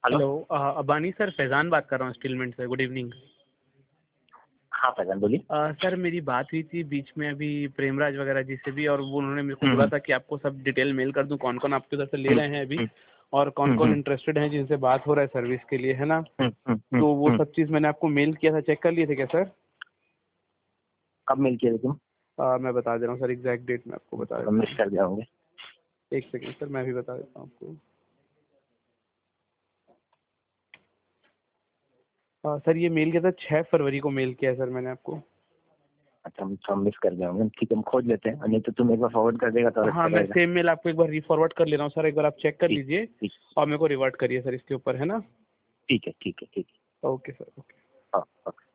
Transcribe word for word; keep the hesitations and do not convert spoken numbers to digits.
Hello. Hello uh, Abani sir, Faizan बात कर रहा हूँ स्टीलमेंट से। Good evening. हाँ फैज़ान बोलिए। अ, सर मेरी बात हुई थी बीच में अभी प्रेमराज वगैरह जी से भी, और वो उन्होंने मेरे को हम्म, बोला हम्म, था कि आपको सब डिटेल मेल कर दूं, कौन कौन आपके उधर से ले हम्म, रहे हैं अभी हम्म, और कौन हम्म, कौन हम्म, इंटरेस्टेड हैं जिनसे बात हो रहा है सर्विस के लिए, है ना। हम्म, हम्म, हम्म, तो वो हम्म। सब चीज़ मैंने आपको मेल किया था, चेक कर लिए थे क्या सर? कब मेल किया था तुम? अ, मैं बता दे रहा हूँ सर, एग्जैक्ट डेट मैं आपको बता तो देता मिस हूँ। कर दिया होंगे। एक सेकेंड सर, मैं भी बता देता हूँ आपको। अ, सर ये मेल किया था छः फरवरी को मेल किया है सर मैंने आपको। अच्छा, हम हम मिस कर गए होंगे। ठीक है, हम खोज लेते हैं, नहीं तो तुम एक बार फॉरवर्ड कर देगा तो और हाँ, अच्छा मैं रहेगा। सेम मेल आपको एक बार रीफॉरवर्ड कर ले रहा हूँ सर, एक बार आप चेक कर ठीक लीजिए ठीक और मेरे को रिवर्ट करिए सर इसके ऊपर, है ना। ठीक है ठीक है ठीक है। Okay sir, okay. हाँ, ओके।